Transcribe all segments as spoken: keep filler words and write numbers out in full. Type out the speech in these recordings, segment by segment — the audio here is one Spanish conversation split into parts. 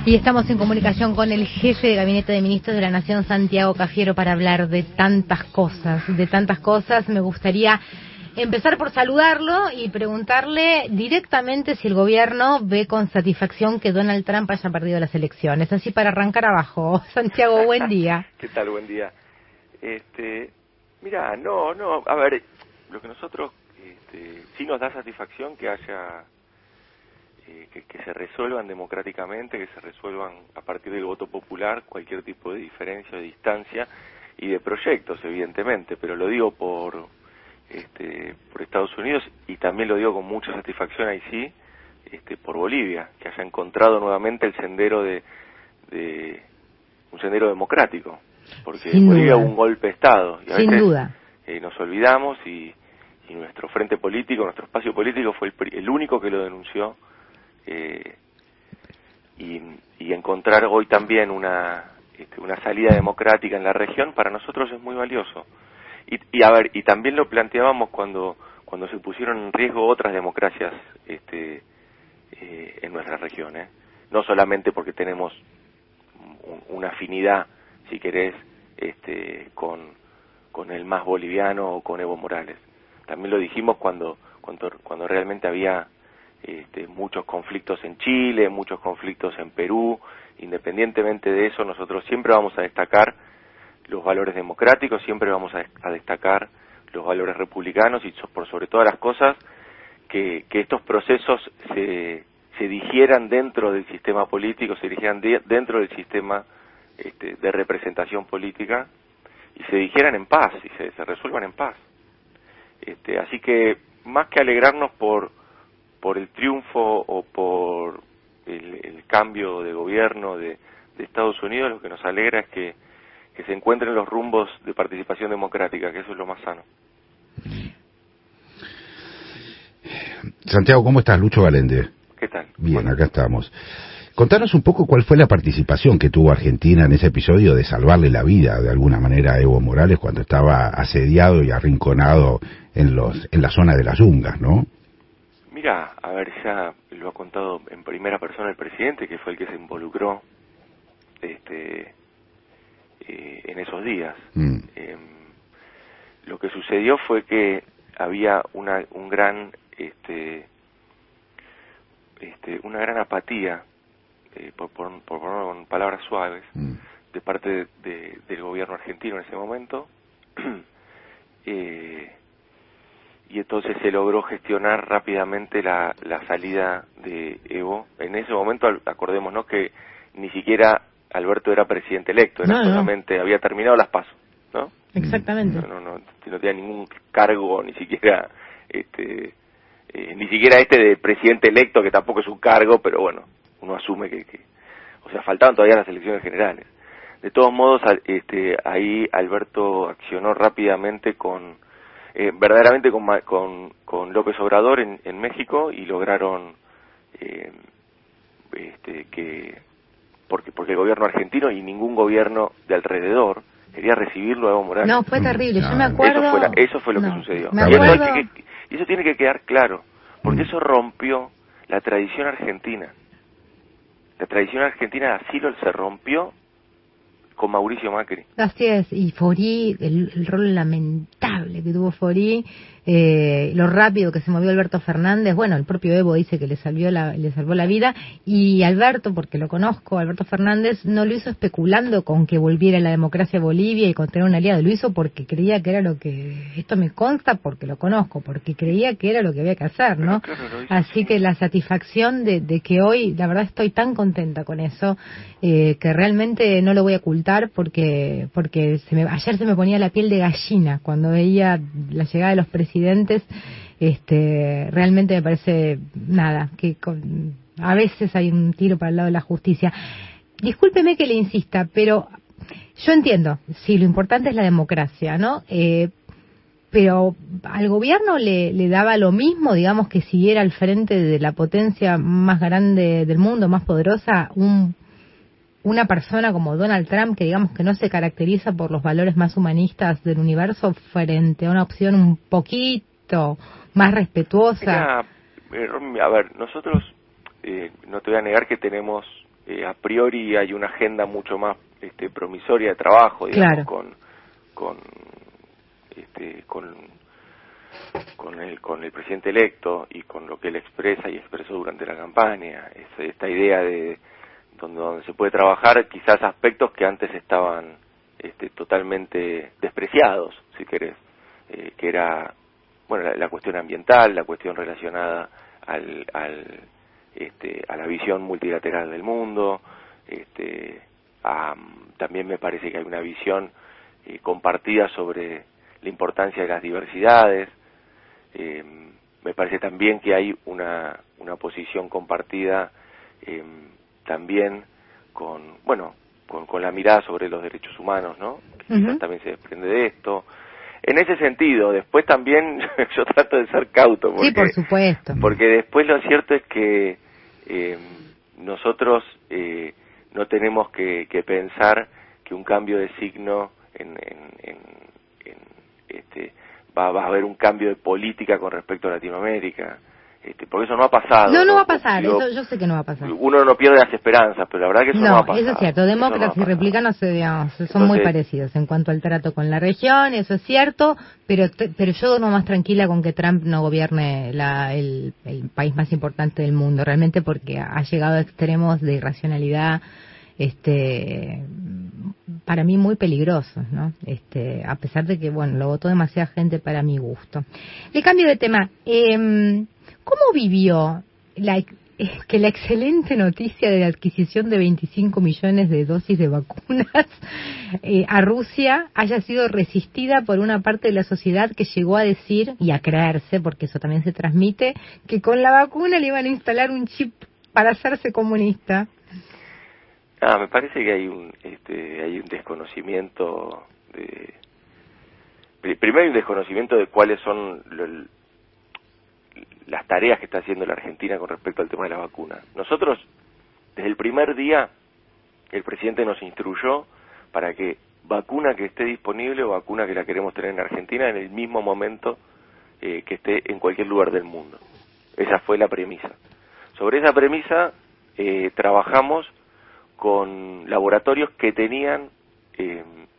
Y estamos en comunicación con el jefe de Gabinete de Ministros de la Nación, Santiago Cafiero, para hablar de tantas cosas, de tantas cosas. Me gustaría empezar por saludarlo y preguntarle directamente si el gobierno ve con satisfacción que Donald Trump haya perdido las elecciones. Así para arrancar abajo. Santiago, buen día. ¿Qué tal? Buen día. Este, mira, no, no, a ver, lo que nosotros este, sí nos da satisfacción que haya, eh, que, que se resuelvan democráticamente, que se resuelvan a partir del voto popular cualquier tipo de diferencia, de distancia y de proyectos, evidentemente, pero lo digo por, este, por Estados Unidos y también lo digo con mucha satisfacción ahí sí, este, por Bolivia, que haya encontrado nuevamente el sendero de, de un sendero democrático. Porque en Bolivia hubo un golpe de Estado y a Sin veces duda. Eh, nos olvidamos y, y nuestro frente político, nuestro espacio político fue el, el único que lo denunció eh, y, y encontrar hoy también una este, una salida democrática en la región para nosotros es muy valioso y, y a ver y también lo planteábamos cuando cuando se pusieron en riesgo otras democracias este, eh, en nuestra región, ¿eh? No solamente porque tenemos un, una afinidad si querés, este, con, con el más boliviano o con Evo Morales. También lo dijimos cuando, cuando, cuando realmente había este, muchos conflictos en Chile, muchos conflictos en Perú. Independientemente de eso, nosotros siempre vamos a destacar los valores democráticos, siempre vamos a, a destacar los valores republicanos y so, por sobre todas las cosas, que, que estos procesos se, se digieran dentro del sistema político, se digieran de, dentro del sistema Este, de representación política y se dijeran en paz y se, se resuelvan en paz. Este, así que más que alegrarnos por por el triunfo o por el, el cambio de gobierno de, de Estados Unidos, lo que nos alegra es que, que se encuentren los rumbos de participación democrática, que eso es lo más sano. Santiago, ¿cómo estás? Lucho Galende. ¿Qué tal? Bien, Bueno. acá estamos. Contanos un poco cuál fue la participación que tuvo Argentina en ese episodio de salvarle la vida de alguna manera a Evo Morales cuando estaba asediado y arrinconado en los en la zona de las Yungas, ¿no? Mira, a ver, ya lo ha contado en primera persona el presidente, que fue el que se involucró este, eh, en esos días. Mm. Eh, lo que sucedió fue que había una un gran este, este, una gran apatía, Eh, por, por, por ponerlo con palabras suaves, mm. de parte de, de, del gobierno argentino en ese momento, eh, y entonces se logró gestionar rápidamente la, la salida de Evo. En ese momento, acordémonos que ni siquiera Alberto era presidente electo, era no, solamente, no. había terminado las PASO, ¿no? Exactamente. No, no, no, no tenía ningún cargo, ni siquiera, este, eh, ni siquiera este de presidente electo, que tampoco es un cargo, pero bueno, uno asume que, que, o sea, faltaban todavía las elecciones generales. De todos modos, este, ahí Alberto accionó rápidamente con, eh, verdaderamente con, con, con López Obrador en, en México y lograron, eh, este, que, porque, porque el gobierno argentino y ningún gobierno de alrededor quería recibirlo a Evo Morales. No, fue terrible, no, yo me acuerdo. Eso fue, la, eso fue lo no, que sucedió. Me y, acuerdo... eso que, y eso tiene que quedar claro, porque eso rompió la tradición argentina. La tradición argentina así lo se rompió con Mauricio Macri. Así es, y Forí, el, el rol lamentable que tuvo Forí, eh, lo rápido que se movió Alberto Fernández, bueno, el propio Evo dice que le salvó la, le salvó la vida, y Alberto, porque lo conozco, Alberto Fernández no lo hizo especulando con que volviera la democracia a Bolivia y con tener un aliado, lo hizo porque creía que era lo que, esto me consta porque lo conozco, porque creía que era lo que había que hacer, ¿no? Claro, claro, así que la satisfacción de, de que hoy, la verdad estoy tan contenta con eso, eh, que realmente no lo voy a ocultar porque porque se me, ayer se me ponía la piel de gallina cuando veía la llegada de los presidentes. Este, realmente me parece nada, que con, a veces hay un tiro para el lado de la justicia. Discúlpeme que le insista, pero yo entiendo, sí, lo importante es la democracia, ¿no? Eh, pero al gobierno le, le daba lo mismo, digamos, que siguiera al frente de la potencia más grande del mundo, más poderosa, un una persona como Donald Trump, que digamos que no se caracteriza por los valores más humanistas del universo, frente a una opción un poquito más respetuosa. Mira, a ver, nosotros, eh, no te voy a negar que tenemos eh, a priori hay una agenda mucho más este, promisoria de trabajo, digamos, claro. con con este, con con el con el presidente electo y con lo que él expresa y expresó durante la campaña, es, esta idea de donde, donde se puede trabajar quizás aspectos que antes estaban este, totalmente despreciados, si querés, eh, que era bueno la, la cuestión ambiental, la cuestión relacionada al, al este, a la visión multilateral del mundo, este, a, también me parece que hay una visión eh, compartida sobre la importancia de las diversidades. Eh, me parece también que hay una, una posición compartida eh, también con, bueno, con, con la mirada sobre los derechos humanos, ¿no? Que uh-huh. también se desprende de esto. En ese sentido, después también yo trato de ser cauto. Porque, sí, por supuesto. Porque después lo cierto es que eh, nosotros eh, no tenemos que, que pensar que un cambio de signo en, en, en, en este Va, va a haber un cambio de política con respecto a Latinoamérica, este, porque eso no ha pasado. No, no, no va a pasar, yo, eso yo sé que no va a pasar. Uno no pierde las esperanzas, pero la verdad que eso no, no va a pasar. Eso es cierto, demócratas no y republicanos digamos, son Entonces, muy parecidos en cuanto al trato con la región, eso es cierto, pero pero yo duermo más tranquila con que Trump no gobierne la, el, el país más importante del mundo, realmente porque ha llegado a extremos de irracionalidad, este para mí muy peligrosos, ¿no? Este, a pesar de que, bueno, lo votó demasiada gente para mi gusto. Le cambio de tema. Eh, ¿Cómo vivió la, eh, que la excelente noticia de la adquisición de veinticinco millones de dosis de vacunas eh, a Rusia haya sido resistida por una parte de la sociedad que llegó a decir, y a creerse, porque eso también se transmite, que con la vacuna le iban a instalar un chip para hacerse comunista? Ah, me parece que hay un este, hay un desconocimiento de primero hay un desconocimiento de cuáles son lo, las tareas que está haciendo la Argentina con respecto al tema de la vacuna. Nosotros desde el primer día el presidente nos instruyó para que vacuna que esté disponible o vacuna que la queremos tener en Argentina en el mismo momento eh, que esté en cualquier lugar del mundo. Esa fue la premisa. Sobre esa premisa eh, trabajamos con laboratorios que tenían eh,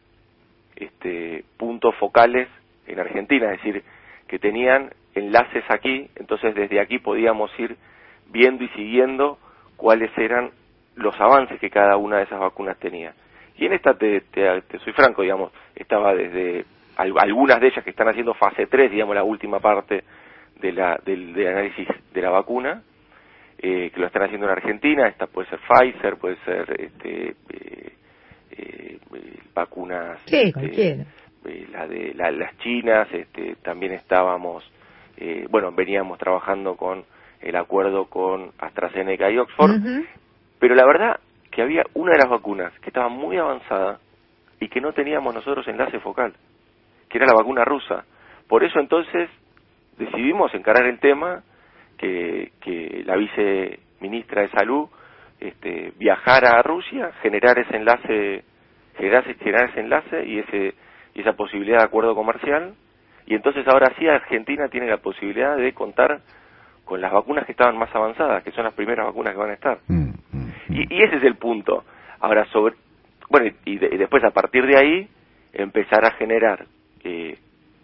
este, puntos focales en Argentina, es decir, que tenían enlaces aquí, entonces desde aquí podíamos ir viendo y siguiendo cuáles eran los avances que cada una de esas vacunas tenía. Y en esta, te, te, te soy franco, digamos, estaba desde al, algunas de ellas que están haciendo fase tres, digamos, la última parte de la, del, del análisis de la vacuna, Eh, que lo están haciendo en Argentina. Esta puede ser Pfizer, puede ser este, eh, eh, vacunas, sí, este, cualquiera. Eh, la de la, las chinas, este, también estábamos, eh, bueno, veníamos trabajando con el acuerdo con AstraZeneca y Oxford, uh-huh. pero la verdad que había una de las vacunas que estaba muy avanzada y que no teníamos nosotros enlace focal, que era la vacuna rusa. Por eso entonces decidimos encarar el tema, que, que la viceministra de Salud este, viajara a Rusia, generar ese enlace, generar, generar ese enlace y ese y esa posibilidad de acuerdo comercial, y entonces ahora sí Argentina tiene la posibilidad de contar con las vacunas que estaban más avanzadas, que son las primeras vacunas que van a estar. Mm, mm, mm. Y, y ese es el punto. Ahora sobre, bueno, y, de, y después a partir de ahí empezar a generar eh,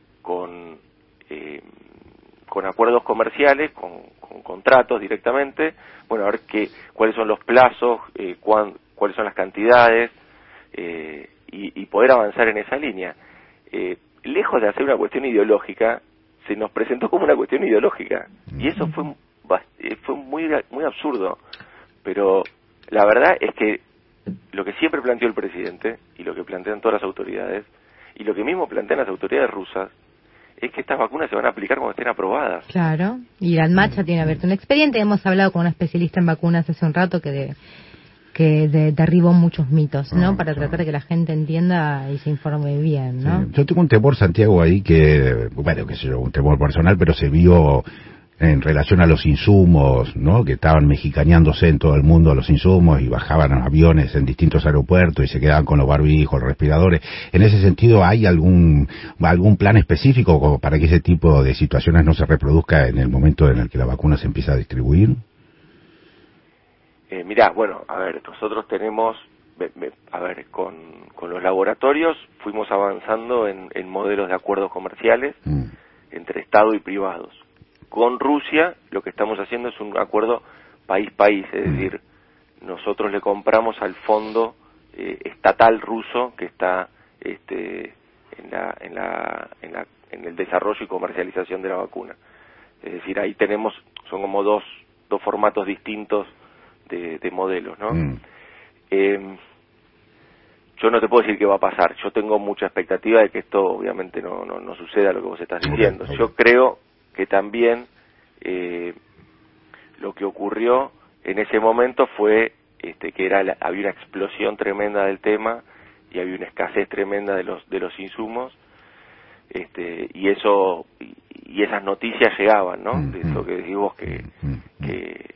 con eh, con acuerdos comerciales, con, con contratos directamente, bueno, a ver qué, cuáles son los plazos, eh, cuán, cuáles son las cantidades, eh, y, y poder avanzar en esa línea. Eh, lejos de hacer una cuestión ideológica, se nos presentó como una cuestión ideológica, y eso fue, fue muy, muy absurdo, pero la verdad es que lo que siempre planteó el presidente, y lo que plantean todas las autoridades, y lo que mismo plantean las autoridades rusas, es que estas vacunas se van a aplicar cuando estén aprobadas. Claro, y la ANMAT tiene abierto un expediente. Hemos hablado con una especialista en vacunas hace un rato que de, que de, derribó muchos mitos, ¿no? Ah, Para claro. tratar de que la gente entienda y se informe bien, ¿no? Sí. Yo tengo un temor, Santiago, ahí que, bueno, qué sé yo, un temor personal, pero se vio en relación a los insumos, ¿no? Que estaban mexicaneándose en todo el mundo los insumos y bajaban a aviones en distintos aeropuertos y se quedaban con los barbijos, los respiradores. En ese sentido, ¿hay algún algún plan específico como para que ese tipo de situaciones no se reproduzca en el momento en el que la vacuna se empieza a distribuir? Eh, mirá, bueno, a ver, nosotros tenemos, me, me, a ver, con, con los laboratorios fuimos avanzando en, en modelos de acuerdos comerciales mm. entre Estado y privados. Con Rusia lo que estamos haciendo es un acuerdo país-país, es mm. decir, nosotros le compramos al fondo eh, estatal ruso que está este, en, la, en, la, en, la, en el desarrollo y comercialización de la vacuna. Es decir, ahí tenemos, son como dos, dos formatos distintos de, de modelos, ¿no? Mm. Eh, yo no te puedo decir qué va a pasar. Yo tengo mucha expectativa de que esto obviamente no, no, no suceda lo que vos estás diciendo. Okay, okay. Yo creo que también eh, lo que ocurrió en ese momento fue este, que era la, había una explosión tremenda del tema y había una escasez tremenda de los de los insumos, este, y eso y, y esas noticias llegaban, ¿no? Mm, de eso que decís vos que, mm, que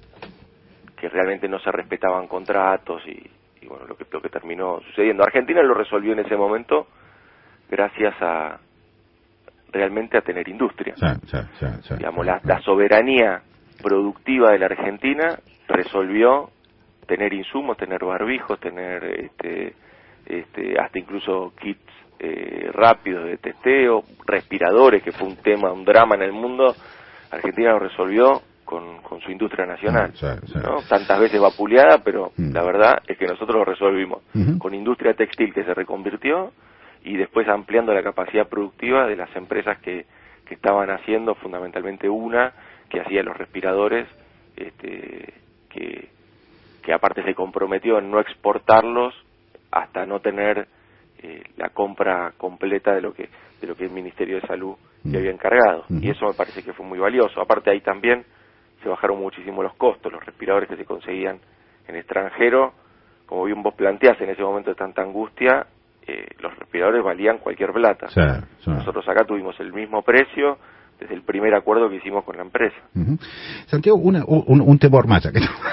que realmente no se respetaban contratos y, y bueno, lo que lo que terminó sucediendo. Argentina lo resolvió en ese momento gracias a realmente a tener industria. Sí, sí, sí, sí, digamos, sí, la, sí. la soberanía productiva de la Argentina resolvió tener insumos, tener barbijos, tener este, este, hasta incluso kits eh, rápidos de testeo, respiradores, que fue un tema, un drama en el mundo. Argentina lo resolvió con, con su industria nacional, sí, sí, ¿no? Sí. Tantas veces vapuleada, pero mm. la verdad es que nosotros lo resolvimos uh-huh. con industria textil que se reconvirtió y después ampliando la capacidad productiva de las empresas que, que estaban haciendo, fundamentalmente una que hacía los respiradores, este, que, que aparte se comprometió en no exportarlos hasta no tener eh, la compra completa de lo que de lo que el Ministerio de Salud uh-huh. le había encargado, uh-huh. y eso me parece que fue muy valioso. Aparte ahí también se bajaron muchísimo los costos, los respiradores que se conseguían en extranjero, como bien vos planteás en ese momento de tanta angustia, eh, los respiradores valían cualquier plata. Sí, sí. Nosotros acá tuvimos el mismo precio desde el primer acuerdo que hicimos con la empresa. Uh-huh. Santiago, una, un, un temor más.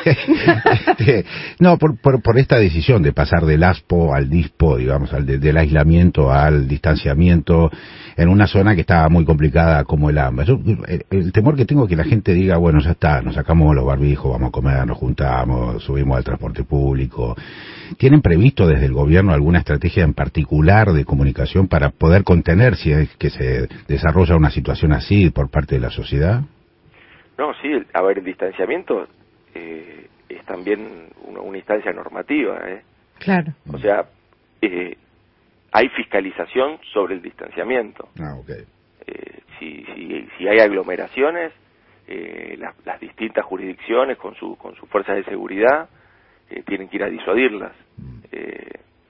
este, no, por, por, por esta decisión de pasar del ASPO al DISPO, digamos, al de, del aislamiento al distanciamiento, en una zona que estaba muy complicada como el AMBA. Yo, el, el temor que tengo es que la gente diga, bueno, ya está, nos sacamos los barbijos, vamos a comer, nos juntamos, subimos al transporte público. ¿Tienen previsto desde el gobierno alguna estrategia en particular de comunicación para poder contener si es que se desarrolla una situación así por parte de la sociedad? No, sí, a ver, el distanciamiento eh, es también una, una instancia normativa, ¿eh? Claro. O sea, eh, hay fiscalización sobre el distanciamiento. Ah, okay. Eh, si, si, si hay aglomeraciones, eh, las, las distintas jurisdicciones con su con sus fuerzas de seguridad eh, tienen que ir a disuadirlas. Eh,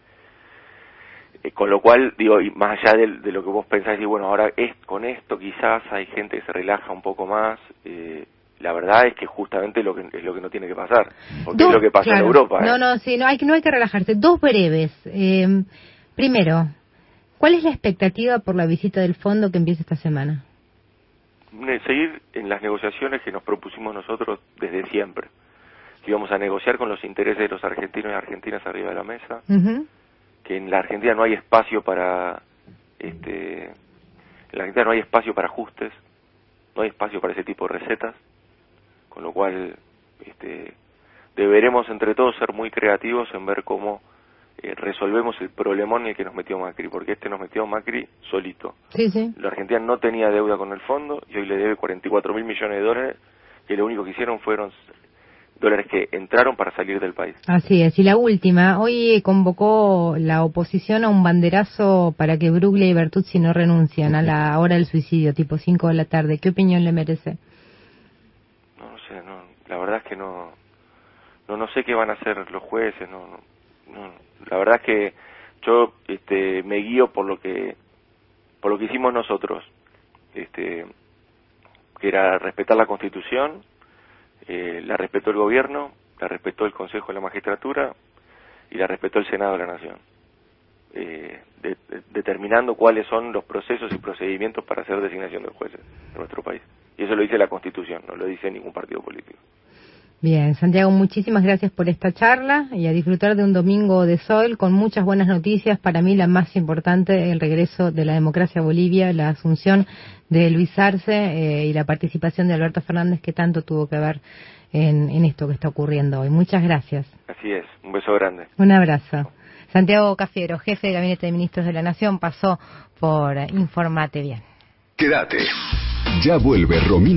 eh, con lo cual, digo, y más allá de, de lo que vos pensás, y bueno, ahora es, con esto quizás hay gente que se relaja un poco más, eh, la verdad es que justamente lo que es lo que no tiene que pasar, porque Dos, es lo que pasa claro. en Europa. ¿eh? No, no, sí, no hay, no hay que relajarse. Dos breves. Eh, primero, ¿cuál es la expectativa por la visita del fondo que empieza esta semana? Seguir en las negociaciones que nos propusimos nosotros desde siempre. Que íbamos a negociar con los intereses de los argentinos y argentinas arriba de la mesa, uh-huh. que en la Argentina no hay espacio para este en la Argentina no hay espacio para ajustes, no hay espacio para ese tipo de recetas, con lo cual este deberemos entre todos ser muy creativos en ver cómo eh, resolvemos el problemón en el que nos metió Macri, porque este nos metió Macri solito. Sí, sí. La Argentina no tenía deuda con el fondo y hoy le debe cuarenta y cuatro mil millones de dólares, que lo único que hicieron fueron dólares que entraron para salir del país. Así es. Y la última, hoy convocó la oposición a un banderazo para que Bruglia y Bertuzzi no renuncian a la hora del suicidio, tipo cinco de la tarde. ¿Qué opinión le merece? No, no sé, no, la verdad es que no, no, no sé qué van a hacer los jueces, no, no, no, la verdad es que yo, este, me guío por lo que, por lo que hicimos nosotros, este, que era respetar la Constitución. Eh, la respetó el gobierno, la respetó el Consejo de la Magistratura y la respetó el Senado de la Nación, eh, de, de, determinando cuáles son los procesos y procedimientos para hacer designación de jueces en nuestro país. Y eso lo dice la Constitución, no lo dice ningún partido político. Bien, Santiago, muchísimas gracias por esta charla y a disfrutar de un domingo de sol con muchas buenas noticias. Para mí la más importante, el regreso de la democracia a Bolivia, la asunción de Luis Arce eh, y la participación de Alberto Fernández, que tanto tuvo que ver en, en esto que está ocurriendo hoy. Muchas gracias. Así es, un beso grande. Un abrazo. Santiago Cafiero, jefe de Gabinete de Ministros de la Nación, pasó por Informate Bien. Quédate. Ya vuelve Romina.